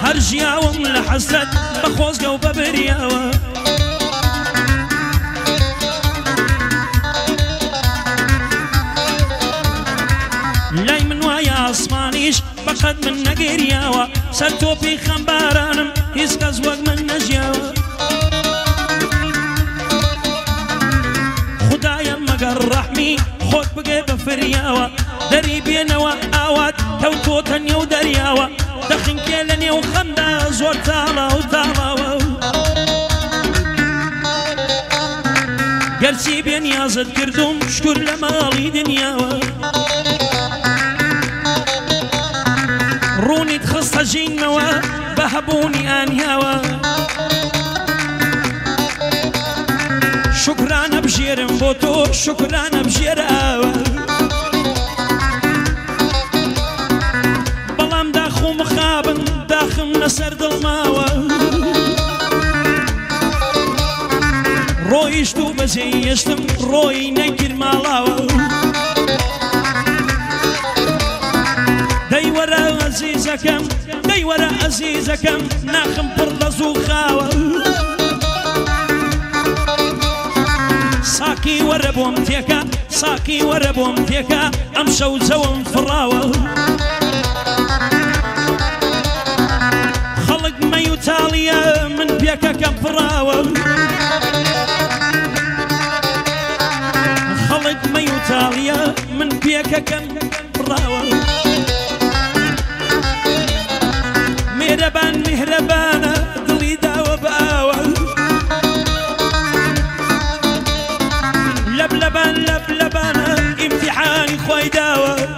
هرجياوم لحسرت بخوزقة وببرياوة لاي من ويا اسمانيش بقد من نقرياوة سرتو في خمبارانم يسكز وق من نجياوة خدايا مقر رحمي خود بقى بفرياوة دري بينوا آوات توتو تنيو درياوة دخن كيلني وخمدا زور تالا وتالا قرسي بين يازد كردوم شكر لمالي دنياوة روني تخص جين موا بهبوني آنياوة شكرانا بجيرم بوتو شكرانا بجيراوة بلام داخو مخابن داخم نسر دلماوة روي اشتو بزيشتم روي نكر مالاوة داي ورا عزيزكم داي ورا عزيزكم ناخم برلزو خاوة ساكي وربوم تيكا ساكي وربوم تيكا امشو زوم فراوة خلق ما يتاليا من بيكا كفراوة خلق ما يتاليا من بيكا كفراوة مهربان مهربانا دلي داوة باوة لبلبان لبلبانا امتحاني خوي داوة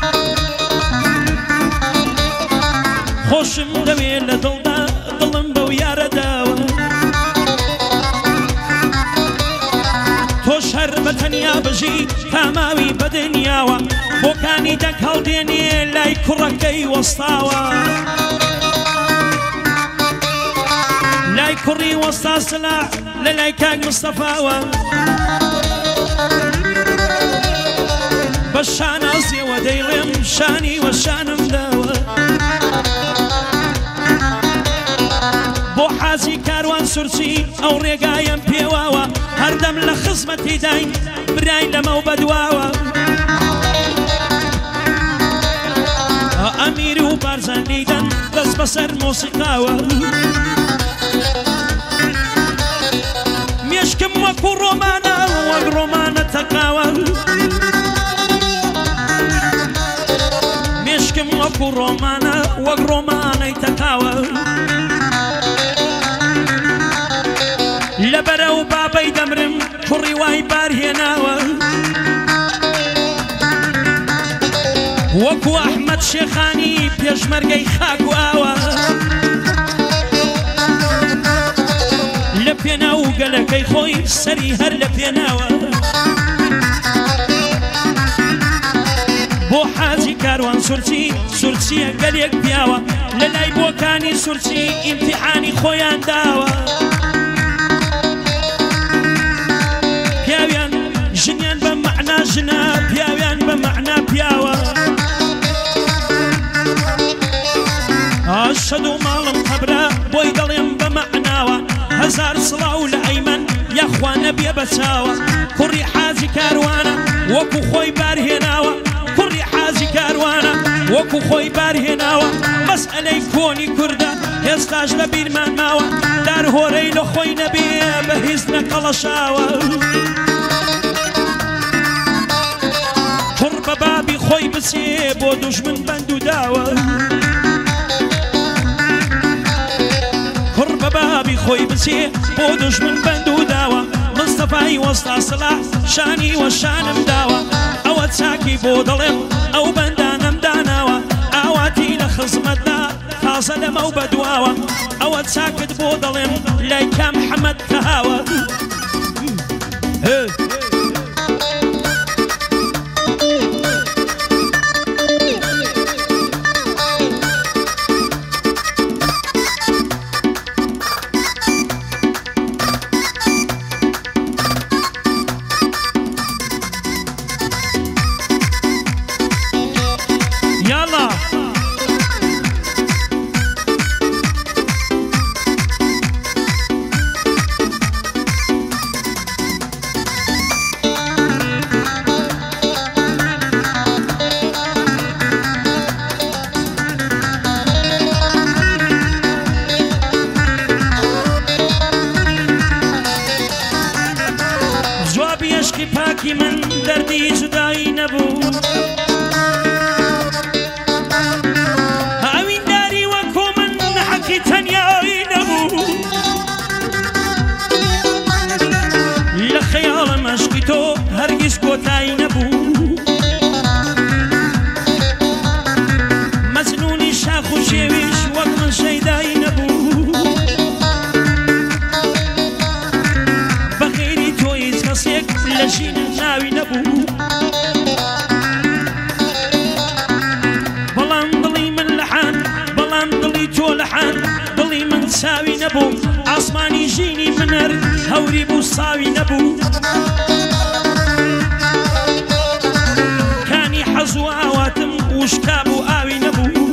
خوشم دوي لدلدا ظلم بويا داوة توش هربتنيا بجي تماوي بدنياوة بوكاني دك هالديني لاي كركي وسطاوة لاي كري وسطا سلاح للاي كاك مصطفاوة بشان أصي وديغم شاني وشانم داوة بو حازي كاروان سرسي أو رقايم بيواوة هردم لخصمتي داين براي لمو بدواوة أميري وبارزان ليدن بس بصر موسيقاوة ميشكم وكو رومانا ورومانا تقاوة ميشكم وكو رومانا ورومانا تقاوة لبرا وبابي دمرم كوري واي بارهناوة وكو أحمد شيخاني بيجمرقي خاكو آوة لبيناو قلقي خوي سري هر لبيناوة بو حازي كاروان سرسي سرسي قليق بياوة للاي بوكاني سرسي امتحاني خويان داوة بياويان جنيان بمعنى جنا بياويان بمعنى بياوة أشهدوا مالم خبرة بوي دليم بمعناوة هزار صلاة لأيمن يا اخوانا بيا بساوة كوري حازي كاروانا وكو خوي بارهناوة كوري حازي كاروانا وكو خوي بارهناوة مسألة كوني كردا يستاج لبير من ماوة دار هوري لخوي نبي بهزنا قلشاوة قرب بابي خوي بسيب ودوش من بندو داوة قرب بابي خوي بسيب ودوش من بندو داوة مصطفى وسط صلاح شاني وشانم داوة أو تساكي بودلم أو بندانم داناوة أواتي لخصمتنا خاصة لمو بدواوة أو تساكت بودلم ليكا محمد كهاوة عشقی پاکی من دردی جدایی نبود ئەوین داری وەکو من حەقی تەنیایی نەبوو لە خەیاڵم عشقی تۆ هەرگیز کۆتایی نەبوو مەجنونی شاخ و شێویش وەک من شەیدایی نەبوو بەغێری تۆ هیچ کەسێک لە ژینم ناوی نەبوو بەڵام دڵی من لەحان بەڵام دڵی تۆ لەحان دڵی من چاوی نەبوو ئاسمانی ژینی من هەر هەوری بوو ساوی نەبوو کانی حەز و ئاواتم وشکا بوو ئاوی نەبوو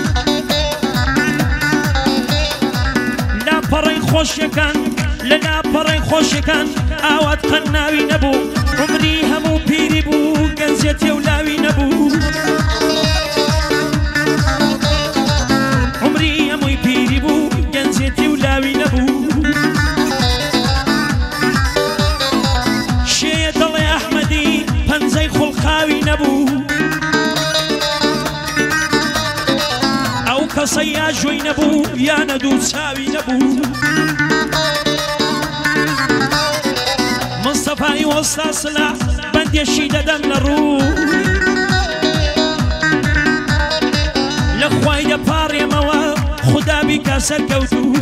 لاپەڕەی خۆشیەکان لە لاپەڕەی خۆشیەکان ئاوات قەنناوی نەبوو عمری هەموو پیری بوو گەنجێتی و لاوی نەبوو عمری هەمووی پیری بوو گەنجێتی و لاوی نەبوو شێیە دڵێ ئەحمەدی پەنجەی خوڵقاوی نەبوو ئەو کەسە یا ژۆی نەبوو یا نەدوو چاوی نەبوو مستەفای وەستا سلا بەندێشی دەدەم لە ڕوو لە خوای دەپاڕێمەوە خودا بیکە سەرکەوتوو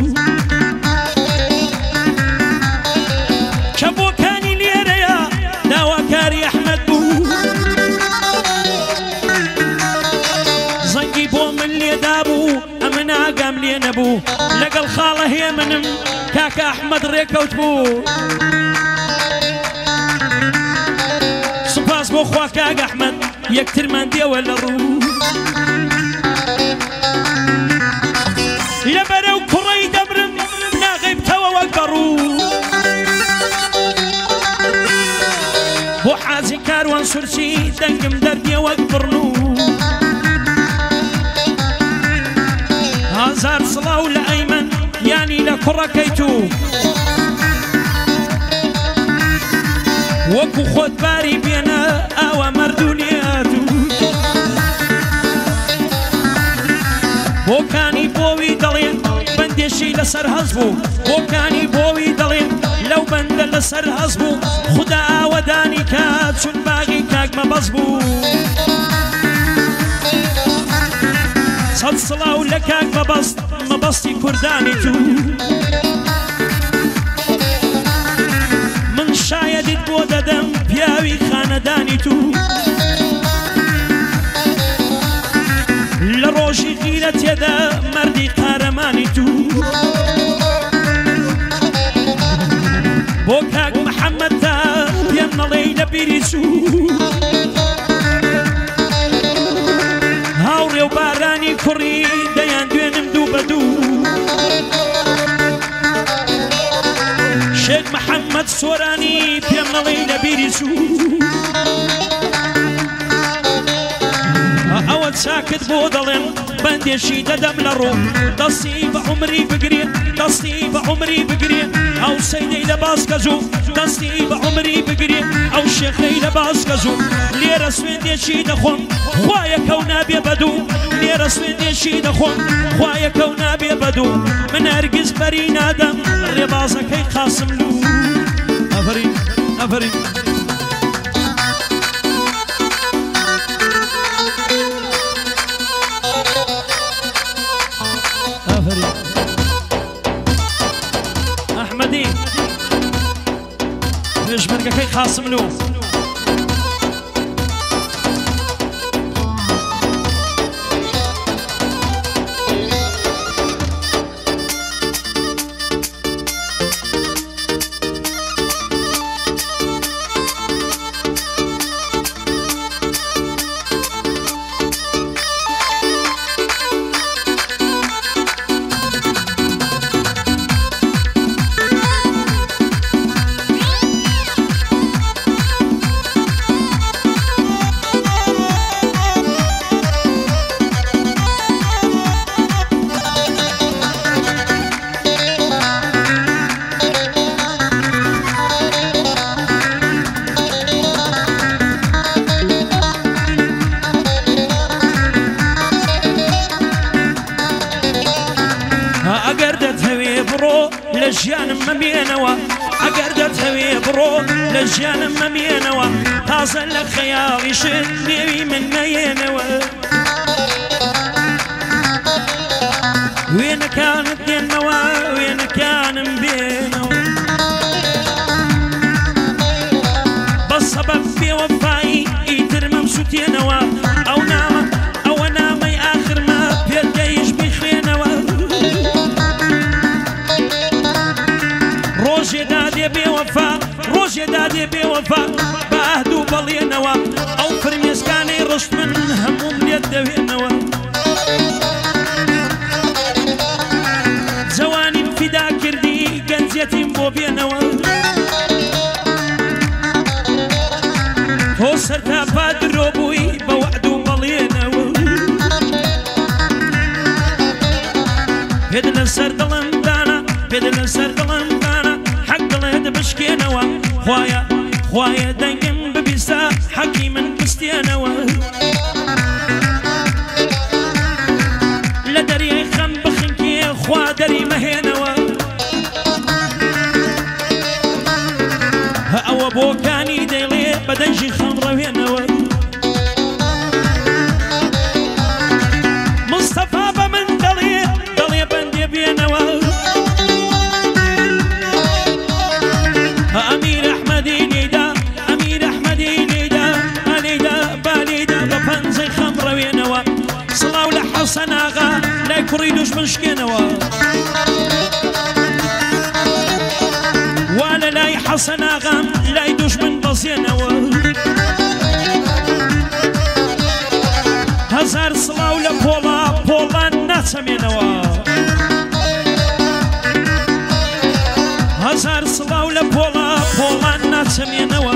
کە بۆکانی لێرەیە داواکاری ئەحمەد بوو زەنگی بۆ من لێدا بوو ئەمە ناگام لێ نەبوو لەگەڵ خاڵە هێ منم کاکە ئەحمەد ڕێکەوت بوو سوپاس بۆ خوا کاک ئەحمەد یەکترمان دێوە لە ڕوو لەبەرەو کوڕەی دەبرم ناغیبتەوە وەک بەڕوو بۆ حاجی کاروان سورچی دەنگم دەردیە وەک بڕنوو هەزار سڵاو لە ئەیمەن یانی لە کوڕەکەی تو وەکو خۆت باری بێنە ئاوا مەردونیاتو بۆکانی بۆوی دەڵێن بەندێشی لەسەر هەز بوو بۆکانی بۆوی دەڵێن لەو بەندە لەسەر هەز بوو خدا ئاوەدانی کات چون باغی کاک مەبەز بوو سەد سڵاو لە کاک مەبەست مەبەستی کوردانی تو من شایەدیت بۆ دەدەم پیاوی خانەدانی تو لە ڕۆژی غیرە تێدا مەردی قارەمانی تو بۆ کاک محەممەد تا پێم نەڵێی لە بیری چوو هاوڕێ و بارانی کوڕی دەیان دوێنم دوو بە دوو شێخ محەممەد سۆرانی پێم نەڵێی لە بیری چوو ئەوە چاکت بۆ دەڵێن بەندێشی دەدەم لە ڕوو دەستی بە عمری بگرێ دەستی بە عمری بگرێ ئەو سەیدەی لە باسکەزوو دەستی بە عمری بگرێ ئەو شێخەی لە باسکەزوو لێرە سوێندێکی دەخۆم خوایەکەو نابێ بەدوو لێرە سوێندێکی دەخۆم خوایەکەو نابێ بەدوو من هەرگیز بەری نادەم ڕێبازەکەی قاسم لوو ئەفەرین ئەفەرین ئەحمەدی پێشمەرگەکەی قاسم لوو ڕۆ لە ژیانم مەمێنەوە تازە لە خەیاڵی شت نێوی من نەیێنەوە وێنەکانت دێنمەوە وێنەکانم بێنەوە بە سەبەب بێوەفایی ئیتر مەمسووتێنەوە ئەو نامە ئەوە نامەی ئاخرمە پێدەیش بخوێنەوە ڕۆژێدا دێ بێوەفا ڕۆژێدا دێ بێوەفا بە ئەهدوو بەڵێنەوە ئەو فرمێسکانەی ڕشت من هەمووم لێت دەوێنەوە جوانیم فیدا کردی گەنجێتیم بۆ بێنەوە تۆ سەرتاپا درۆ بووی بە وەعد و بەڵێنەوە پێد لەسەر دڵم دانا پێد لەسەر دڵم دانا حەق دڵێت بشکێنەوە خوایە خوایە دەنگم ببیستە حەقی من بستێنەوە لە دەریای خەم بخنکێ خوا دەری مەهێنەوە ئەوە بۆکانی دەیڵێ بەدەنجی خەم ڕەوێنەوە مستەفا بە من دەڵێ دەڵێ بەندێ بێنەوە ئەمیر ئەحمەدی لێدا ئەمیر ئەحمەدی لێدا ئەلێدا بالێدا بە پەنجەی خەم ڕەوێنەوە سڵاو لە حەسەن ئاغا لای کوڕی دوژمن شکێنەوە وا لە لای حەسەن ئاغام لای دوژمن بەزێنەوە هەزار سڵاو لە پۆڵا پۆڵان ناچەمێنەوە هەزار سڵاو لە پۆڵا پۆڵان ناچەمێنەوە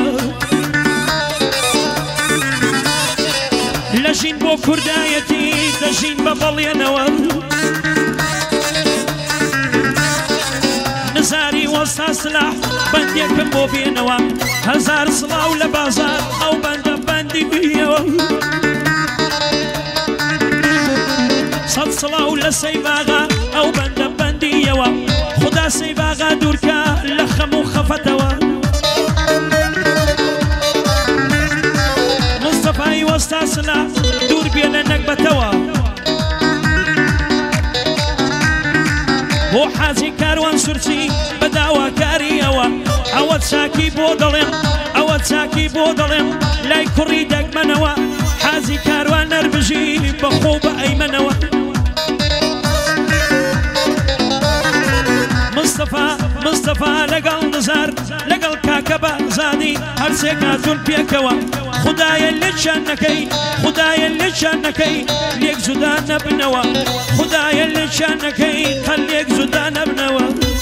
لەژین بۆ کوردایەتی دەژین بە بەڵێنەوە نزاری وەستا سلاح بەندێکم بۆ بێنەوە هەزار سڵاو لە بازار ئەو بەندە بەندی بیەوە سەد سڵاو لە سەیباغا ئەو بەندە بەندیەوە خدا سەیباغا دوورکە لە خەم و خەفەتەوە مستەفای وەستا سلاح دوور بێ لە نەکبەتەوە بۆ حاجی کاروان سورچی بە داواکاریەوە ئەوە چاکی بۆ دەڵێم ئەوە چاکی بۆ دەڵێم لای کوڕی دەگمەنەوە حاجی کاروان نەربژی بەخۆ بە ئەیمەنەوە مستەفا لەگەڵ نزار لەگەڵ کاکە بازادی هەرسێک هاتوون پێکەوە خدایە لێکیان نەکەی خدایە لێکیان نەکەی لێک جودا نەبنەوە خدایە لێکیان نەکەی قەل لێک جودا نەبنەوە